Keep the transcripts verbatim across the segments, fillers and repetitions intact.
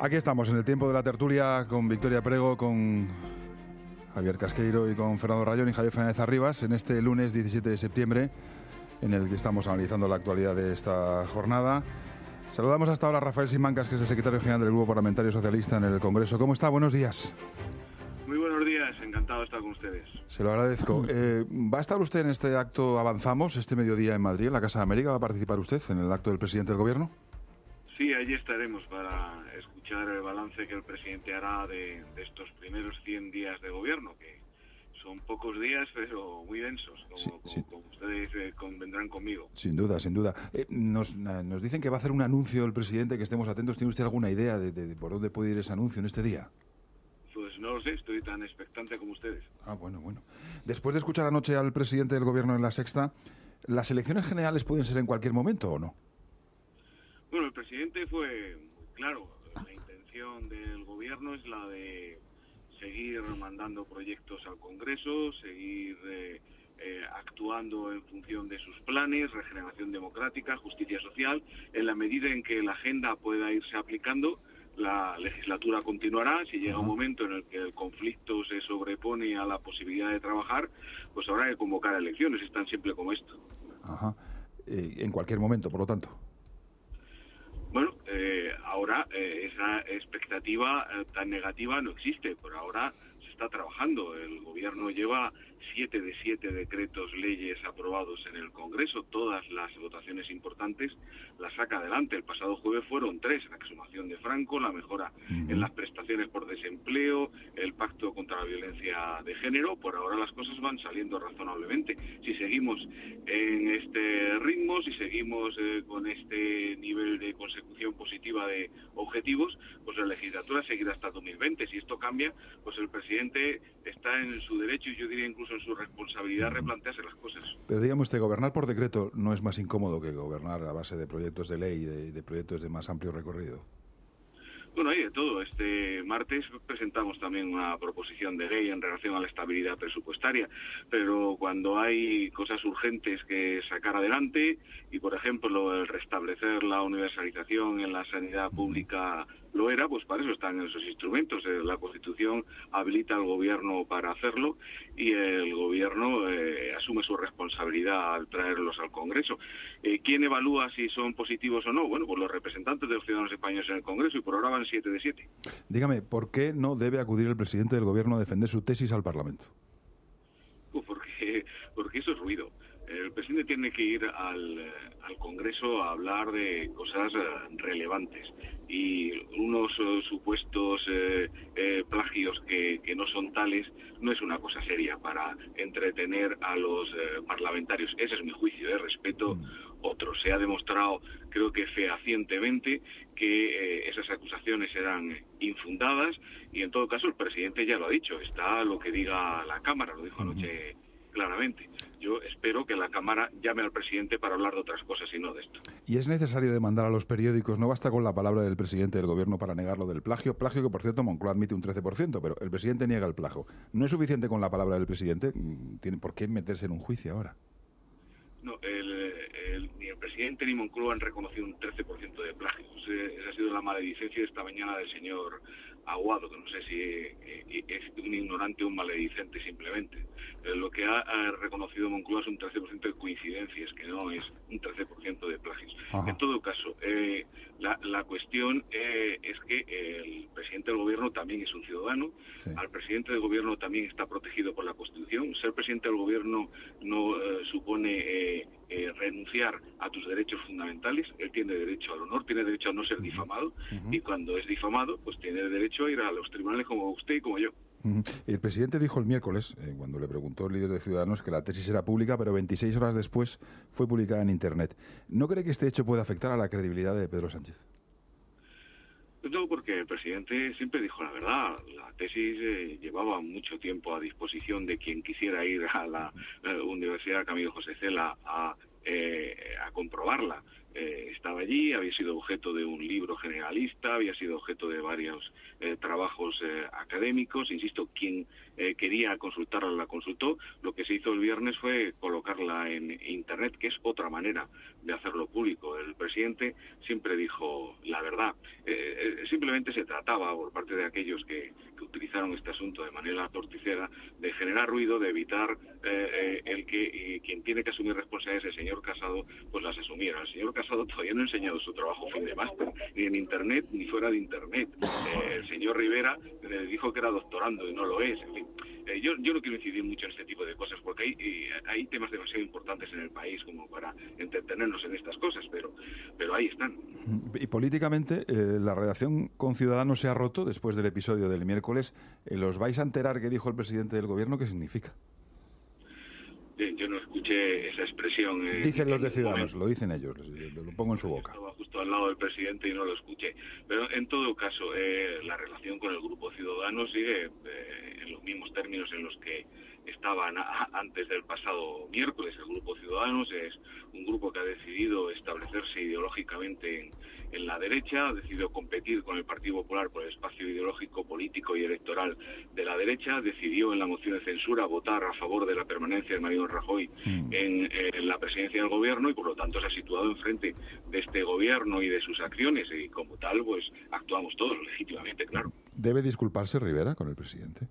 Aquí estamos, en el tiempo de la tertulia, con Victoria Prego, con Javier Casqueiro y con Fernando Rayón y Javier Fernández Arribas, en este lunes diecisiete de septiembre, en el que estamos analizando la actualidad de esta jornada. Saludamos hasta ahora a Rafael Simancas, que es el secretario general del Grupo Parlamentario Socialista en el Congreso. ¿Cómo está? Buenos días. Muy buenos días, encantado de estar con ustedes. Se lo agradezco. Eh, ¿Va a estar usted en este acto Avanzamos, este mediodía en Madrid, en la Casa de América? ¿Va a participar usted en el acto del presidente del Gobierno? Sí, allí estaremos para escuchar el balance que el presidente hará de, de estos primeros cien días de gobierno, que son pocos días, pero muy densos, como, sí, como, sí. como ustedes eh, convendrán conmigo. Sin duda, sin duda. Eh, nos, nos dicen que va a hacer un anuncio el presidente, que estemos atentos. ¿Tiene usted alguna idea de, de, de por dónde puede ir ese anuncio en este día? Pues no lo sé, estoy tan expectante como ustedes. Ah, bueno, bueno. Después de escuchar anoche al presidente del Gobierno en La Sexta, ¿las elecciones generales pueden ser en cualquier momento o no? Bueno, el presidente fue muy claro. La intención del Gobierno es la de seguir mandando proyectos al Congreso, seguir eh, eh, actuando en función de sus planes, regeneración democrática, justicia social. En la medida en que la agenda pueda irse aplicando, la legislatura continuará. Si llega un momento en el que el conflicto se sobrepone a la posibilidad de trabajar, pues habrá que convocar elecciones. Es tan simple como esto. Ajá. Eh, en cualquier momento, por lo tanto. Bueno, eh, ahora eh, esa expectativa eh, tan negativa no existe. Por ahora se está trabajando. El Gobierno lleva siete de siete decretos leyes aprobados en el Congreso. Todas las votaciones importantes las saca adelante. El pasado jueves fueron tres: la exhumación de Franco, la mejora uh-huh. en las prestaciones por desempleo, el pacto contra la violencia de género. Por ahora las cosas van saliendo razonablemente. Si seguimos en este ritmo, si seguimos eh, con este nivel de consecución positiva de objetivos, pues la legislatura seguirá hasta dos mil veinte. Si esto cambia, pues el presidente está en su derecho, y yo diría incluso en su responsabilidad, uh-huh. replantearse las cosas. Pero dígame usted, gobernar por decreto no es más incómodo que gobernar a base de proyectos de ley y de, de proyectos de más amplio recorrido. Bueno, hay de todo. Este martes presentamos también una proposición de ley en relación a la estabilidad presupuestaria, pero cuando hay cosas urgentes que sacar adelante, y por ejemplo el restablecer la universalización en la sanidad pública lo era, pues para eso están esos instrumentos. La Constitución habilita al Gobierno para hacerlo, y el Gobierno eh, asume su responsabilidad al traerlos al Congreso. Eh, ¿Quién evalúa si son positivos o no? Bueno, pues los representantes de los ciudadanos españoles en el Congreso, y por ahora van siete de siete. Dígame, ¿por qué no debe acudir el presidente del Gobierno a defender su tesis al Parlamento? Pues porque, porque eso es ruido. El presidente tiene que ir al, al Congreso a hablar de cosas relevantes, y unos uh, supuestos eh, eh, plagios que, que no son tales no es una cosa seria para entretener a los eh, parlamentarios. Ese es mi juicio, eh, respeto mm. otros. Se ha demostrado, creo que fehacientemente, que eh, esas acusaciones eran infundadas, y en todo caso el presidente ya lo ha dicho, está lo que diga la Cámara, lo dijo anoche claramente. Yo espero que la Cámara llame al presidente para hablar de otras cosas y no de esto. ¿Y es necesario demandar a los periódicos? No basta con la palabra del presidente del Gobierno para negar lo del plagio. Plagio que, por cierto, Moncloa admite un trece por ciento, pero el presidente niega el plagio. ¿No es suficiente con la palabra del presidente? ¿Tiene por qué meterse en un juicio ahora? No, el, el, ni el presidente ni Moncloa han reconocido un trece por ciento de plagio. Esa ha sido la maledicencia de esta mañana del señor Aguado, que no sé si eh, es un ignorante o un maledicente simplemente. Eh, lo que ha, ha reconocido Moncloa es un trece por ciento de coincidencias, que no es un trece por ciento de plagios. Ajá. En todo caso, eh, la, la cuestión eh, es que el presidente del Gobierno también es un ciudadano. Sí. Al presidente del Gobierno también está protegido por la Constitución. Ser presidente del Gobierno no eh, supone eh, eh, renunciar a tus derechos fundamentales. Él tiene derecho al honor, tiene derecho a no ser difamado, uh-huh. y cuando es difamado, pues tiene derecho a ir a los tribunales como usted y como yo. Uh-huh. El presidente dijo el miércoles, eh, cuando le preguntó el líder de Ciudadanos, que la tesis era pública, pero veintiséis horas después fue publicada en Internet. ¿No cree que este hecho puede afectar a la credibilidad de Pedro Sánchez? No, porque el presidente siempre dijo la verdad. La tesis eh, llevaba mucho tiempo a disposición de quien quisiera ir a la eh, Universidad Camilo José Cela a, eh, a comprobarla. eh, estaba allí, había sido objeto de un libro generalista, había sido objeto de varios eh, trabajos eh, académicos. Insisto, quien eh, quería consultarla la consultó. Lo que se hizo el viernes fue colocarla en Internet, que es otra manera de hacerlo público. El presidente siempre dijo la verdad. Eh, eh, simplemente se trataba, por parte de aquellos que, que utilizaron este asunto de manera torticera, de generar ruido, de evitar eh, eh, el que eh, quien tiene que asumir responsabilidades, el señor Casado, pues las asumiera. El señor Casado todavía no ha enseñado su trabajo fin de máster, ni en Internet ni fuera de Internet. Eh, el señor Rivera eh, dijo que era doctorando y no lo es. En fin, eh, yo, yo no quiero incidir mucho en este tipo de cosas porque hay, eh, hay temas demasiado importantes en el país como para entretenernos en estas cosas, pero, pero ahí están. Y políticamente, eh, la relación con Ciudadanos se ha roto después del episodio del miércoles. Eh, ¿Los vais a enterar qué dijo el presidente del gobierno? ¿Qué significa? Bien, yo no escuché esa expresión. Eh, dicen los de Ciudadanos, lo dicen ellos, lo, lo pongo en su boca. Estaba justo al lado del presidente y no lo escuché. Pero en todo caso, eh, la relación con el Grupo Ciudadanos sigue eh, en los mismos términos en los que estaban a, antes del pasado miércoles. El Grupo Ciudadanos es un grupo que ha decidido establecerse ideológicamente en, en la derecha, ha decidido competir con el Partido Popular por el espacio ideológico, político y electoral de la derecha, decidió en la moción de censura votar a favor de la permanencia de Mariano Rajoy mm. en, en la presidencia del gobierno y por lo tanto se ha situado enfrente de este gobierno y de sus acciones y como tal pues actuamos todos legítimamente, claro. ¿Debe disculparse Rivera con el presidente?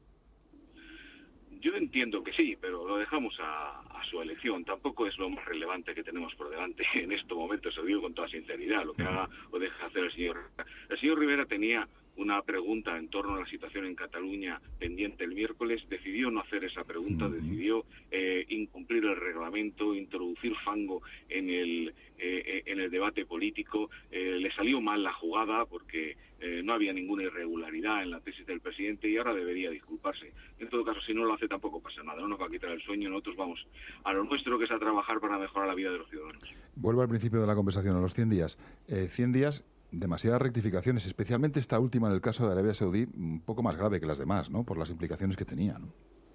Yo entiendo que sí, pero lo dejamos a, a su elección. Tampoco es lo más relevante que tenemos por delante en estos momentos, se lo digo con toda sinceridad, lo que haga o deja hacer el señor Rivera. El señor Rivera tenía una pregunta en torno a la situación en Cataluña pendiente el miércoles, decidió no hacer esa pregunta, uh-huh. decidió eh, incumplir el reglamento, introducir fango en el, eh, en el debate político, eh, le salió mal la jugada porque eh, no había ninguna irregularidad en la tesis del presidente y ahora debería disculparse. En todo caso, si no lo hace tampoco pasa nada, no nos va a quitar el sueño, nosotros vamos a lo nuestro, que es a trabajar para mejorar la vida de los ciudadanos. Vuelvo al principio de la conversación, a los cien días. Eh, cien días... Demasiadas rectificaciones, especialmente esta última en el caso de Arabia Saudí, un poco más grave que las demás, ¿no? Por las implicaciones que tenía, ¿no?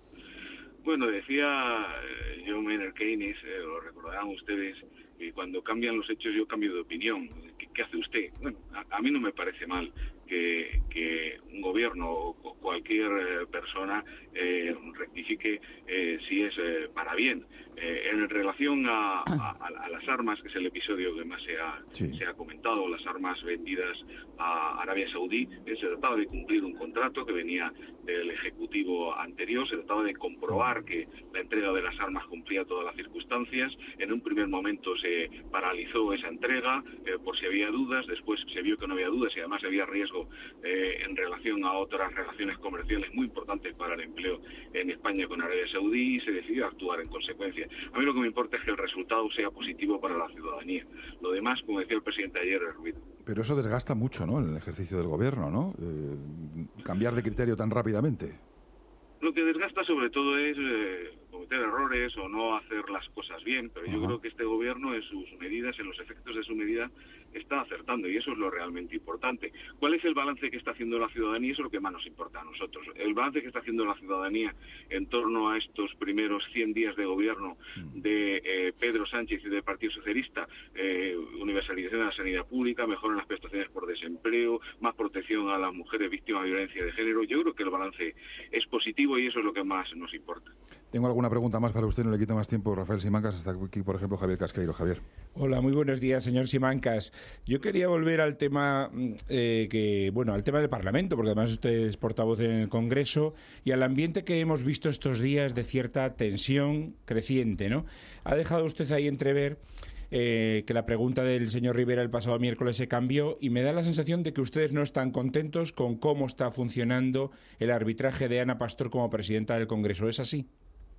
Bueno, decía eh, John Maynard Keynes, eh, lo recordarán ustedes, que cuando cambian los hechos yo cambio de opinión. ¿Qué, qué hace usted? Bueno, a, a mí no me parece mal que, que un gobierno o cualquier eh, persona eh, rectifique eh, si es eh, para bien. Eh, en relación a, a, a las armas, que es el episodio que más se ha, sí. se ha comentado, las armas vendidas a Arabia Saudí, eh, se trataba de cumplir un contrato que venía del Ejecutivo anterior, se trataba de comprobar que la entrega de las armas cumplía todas las circunstancias. En un primer momento se paralizó esa entrega eh, por si había dudas, después se vio que no había dudas y además había riesgo eh, en relación a otras relaciones comerciales muy importantes para el empleo en España con Arabia Saudí y se decidió actuar en consecuencia. A mí lo que me importa es que el resultado sea positivo para la ciudadanía. Lo demás, como decía el presidente ayer, es ruido. Pero eso desgasta mucho, ¿no?, en el ejercicio del gobierno, ¿no? Eh, cambiar de criterio tan rápidamente. Lo que desgasta sobre todo es eh, cometer errores o no hacer las cosas bien, pero yo Ajá. creo que este gobierno en sus medidas, en los efectos de su medida, está acertando y eso es lo realmente importante. ¿Cuál es el balance que está haciendo la ciudadanía? Eso es lo que más nos importa a nosotros. El balance que está haciendo la ciudadanía en torno a estos primeros cien días de gobierno de eh, Pedro Sánchez y del Partido Socialista, eh, universalización de la sanidad pública, mejora en las prestaciones por desempleo, más protección a las mujeres víctimas de violencia de género. Yo creo que el balance es positivo y eso es lo que más nos importa. Tengo alguna pregunta más para usted, no le quito más tiempo. Rafael Simancas, hasta aquí, por ejemplo, Javier Casqueiro. Javier. Hola, muy buenos días, señor Simancas. Yo quería volver al tema eh, que, bueno, al tema del Parlamento, porque además usted es portavoz en el Congreso, y al ambiente que hemos visto estos días de cierta tensión creciente, ¿no? Ha dejado usted ahí entrever eh, que la pregunta del señor Rivera el pasado miércoles se cambió y me da la sensación de que ustedes no están contentos con cómo está funcionando el arbitraje de Ana Pastor como presidenta del Congreso. ¿Es así?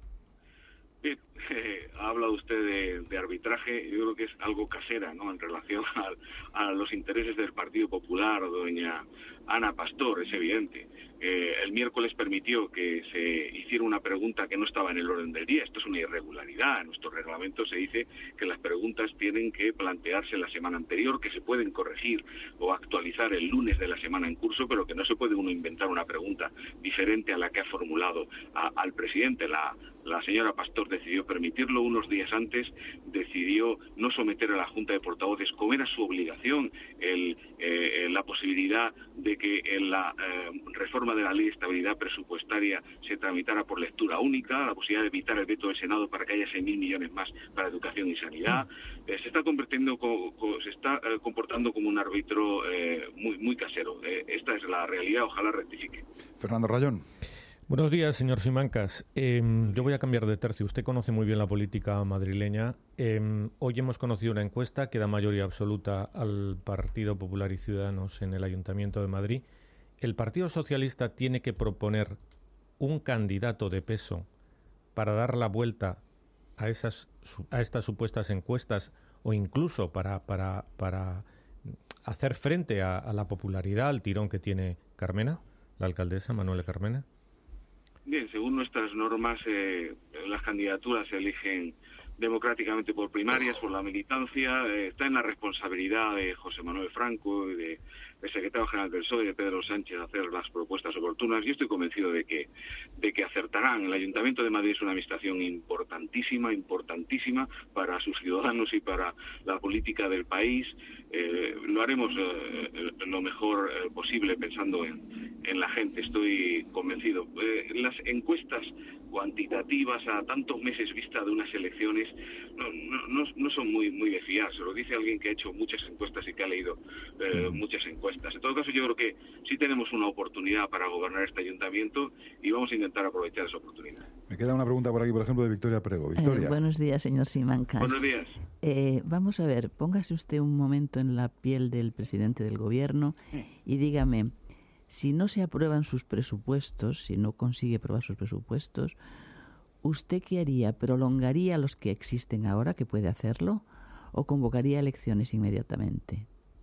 Bien, eh, ha hablado usted de, de arbitraje, yo creo que es algo casera, ¿no?, en relación a, a los intereses del Partido Popular. Doña Ana Pastor, es evidente. Eh, el miércoles permitió que se hiciera una pregunta que no estaba en el orden del día. Esto es una irregularidad. En nuestro reglamento se dice que las preguntas tienen que plantearse la semana anterior, que se pueden corregir o actualizar el lunes de la semana en curso, pero que no se puede uno inventar una pregunta diferente a la que ha formulado a, al presidente. La, la señora Pastor decidió permitirlo unos días antes, decidió no someter a la Junta de Portavoces, como era su obligación, el, eh, la posibilidad de que en la eh, reforma de la Ley de Estabilidad Presupuestaria se tramitara por lectura única, la posibilidad de evitar el veto del Senado para que haya seis mil millones más para educación y sanidad. Eh, se está convirtiendo, co, co, se está eh, comportando como un árbitro eh, muy, muy casero. Eh, esta es la realidad, ojalá rectifique. Fernando Rayón. Buenos días, señor Simancas. Eh, yo voy a cambiar de tercio. Usted conoce muy bien la política madrileña. Eh, hoy hemos conocido una encuesta que da mayoría absoluta al Partido Popular y Ciudadanos en el Ayuntamiento de Madrid. El Partido Socialista tiene que proponer un candidato de peso para dar la vuelta a esas a estas supuestas encuestas, o incluso para para para hacer frente a, a la popularidad, al tirón que tiene Carmena, la alcaldesa Manuela Carmena. Bien, según nuestras normas, eh, las candidaturas se eligen democráticamente por primarias, por la militancia. Eh, está en la responsabilidad de José Manuel Franco y de el secretario general del P S O E, de Pedro Sánchez, hacer las propuestas oportunas. Yo estoy convencido de que de que acertarán. El Ayuntamiento de Madrid es una administración importantísima, importantísima para sus ciudadanos y para la política del país. Eh, lo haremos eh, lo mejor eh, posible pensando en, en la gente, estoy convencido. Eh, las encuestas cuantitativas a tantos meses vista de unas elecciones no, no, no, no son muy muy de fiar. Se lo dice alguien que ha hecho muchas encuestas y que ha leído eh, muchas encuestas. En todo caso, yo creo que sí tenemos una oportunidad para gobernar este ayuntamiento y vamos a intentar aprovechar esa oportunidad. Me queda una pregunta por aquí, por ejemplo, de Victoria Prego. Victoria. Eh, buenos días, señor Simancas. Buenos días. Eh, vamos a ver, póngase usted un momento en la piel del presidente del gobierno y dígame, si no se aprueban sus presupuestos, si no consigue aprobar sus presupuestos, ¿usted qué haría? ¿Prolongaría los que existen ahora, que puede hacerlo, o convocaría elecciones inmediatamente?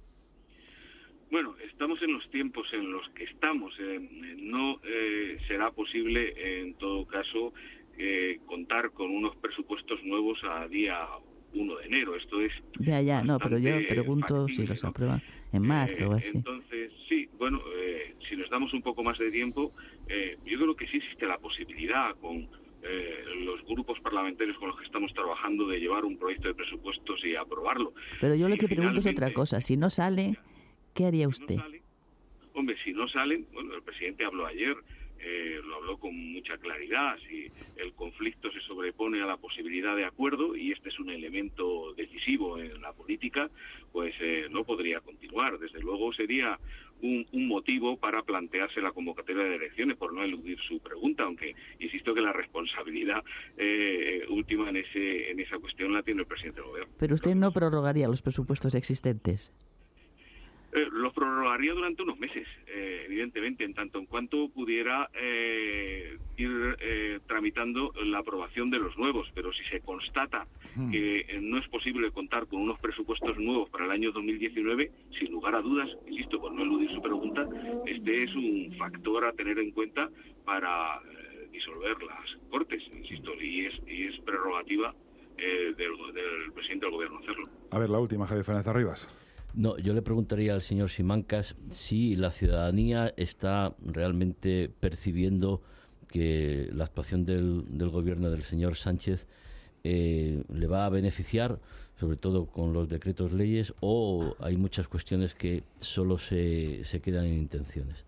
Bueno, estamos en los tiempos en los que estamos. Eh, no eh, será posible, en todo caso, eh, contar con unos presupuestos nuevos a día uno de enero. Esto es ya, ya, no, pero yo pregunto factible, si los aprueban en marzo eh, o así. Entonces, sí, bueno, eh, si nos damos un poco más de tiempo, eh, yo creo que sí existe la posibilidad con eh, los grupos parlamentarios con los que estamos trabajando de llevar un proyecto de presupuestos y aprobarlo. Pero yo lo y que pregunto es otra cosa. Si no sale, ¿qué haría usted? Si no sale, hombre, si no salen, bueno, el presidente habló ayer, eh, lo habló con mucha claridad, si el conflicto se sobrepone a la posibilidad de acuerdo, y este es un elemento decisivo en la política, pues eh, no podría continuar. Desde luego sería un, un motivo para plantearse la convocatoria de elecciones, por no eludir su pregunta, aunque insisto que la responsabilidad eh, última en ese en esa cuestión la tiene el presidente del gobierno. Pero usted no prorrogaría los presupuestos existentes. Eh, los prorrogaría durante unos meses, eh, evidentemente, en tanto en cuanto pudiera eh, ir eh, tramitando la aprobación de los nuevos, pero si se constata hmm. que eh, no es posible contar con unos presupuestos nuevos para el año dos mil diecinueve, sin lugar a dudas, insisto, por no eludir su pregunta, este es un factor a tener en cuenta para eh, disolver las Cortes, insisto, y es, y es prerrogativa eh, del, del presidente del gobierno hacerlo. A ver, la última, Javier Fernández Arribas. No, yo le preguntaría al señor Simancas si la ciudadanía está realmente percibiendo que la actuación del, del gobierno del señor Sánchez eh, le va a beneficiar, sobre todo con los decretos leyes, o hay muchas cuestiones que solo se, se quedan en intenciones.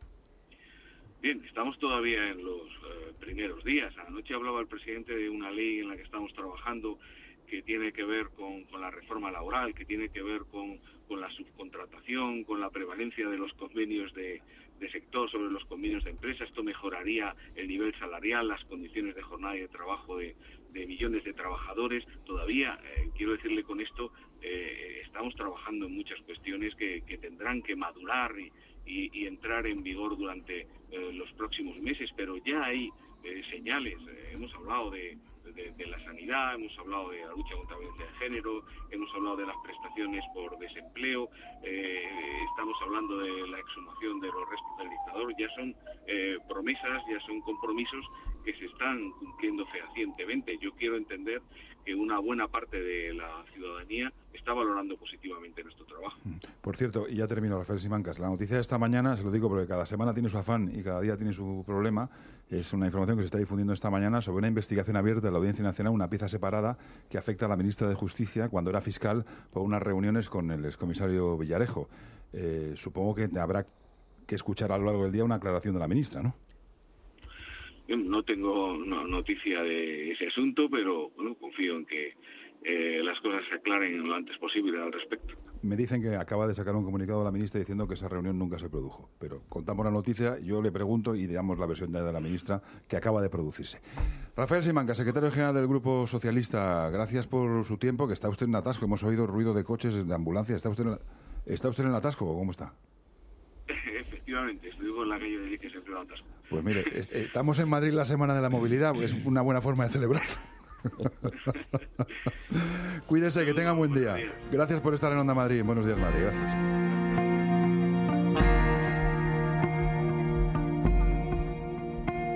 Bien, estamos todavía en los eh, primeros días. Anoche hablaba el presidente de una ley en la que estamos trabajando que tiene que ver con, con la reforma laboral, que tiene que ver con, con la subcontratación, con la prevalencia de los convenios de, de sector sobre los convenios de empresa. Esto mejoraría el nivel salarial, las condiciones de jornada y de trabajo de, de millones de trabajadores. Todavía, eh, quiero decirle con esto, eh, estamos trabajando en muchas cuestiones que, que tendrán que madurar y, y, y entrar en vigor durante eh, los próximos meses, pero ya hay eh, señales. Eh, hemos hablado de de, de la sanidad, hemos hablado de la lucha contra la violencia de género, hemos hablado de las prestaciones por desempleo, eh, estamos hablando de la exhumación de los restos del dictador. Ya son eh, promesas, ya son compromisos que se están cumpliendo fehacientemente. Yo quiero entender que una buena parte de la ciudadanía está valorando positivamente nuestro trabajo. Por cierto, y ya termino, Rafael Simancas, la noticia de esta mañana, se lo digo porque cada semana tiene su afán y cada día tiene su problema, es una información que se está difundiendo esta mañana sobre una investigación abierta de la Audiencia Nacional, una pieza separada que afecta a la ministra de Justicia cuando era fiscal por unas reuniones con el excomisario Villarejo. Eh, supongo que habrá que escuchar a lo largo del día una aclaración de la ministra, ¿no? Yo no tengo no, noticia de ese asunto, pero bueno, confío en que eh, las cosas se aclaren lo antes posible al respecto. Me dicen que acaba de sacar un comunicado la ministra diciendo que esa reunión nunca se produjo, pero contamos la noticia, yo le pregunto y damos la versión de la ministra que acaba de producirse. Rafael Simancas, secretario general del Grupo Socialista, gracias por su tiempo, que está usted en atasco, hemos oído ruido de coches, de ambulancia, ¿está usted en, la, ¿está usted en el atasco o cómo está? Efectivamente, estoy en la calle de que se un atasco. Pues mire, est- estamos en Madrid la Semana de la Movilidad, pues es una buena forma de celebrar. Cuídese, que tenga buen día. Gracias por estar en Onda Madrid. Buenos días, Madrid. Gracias.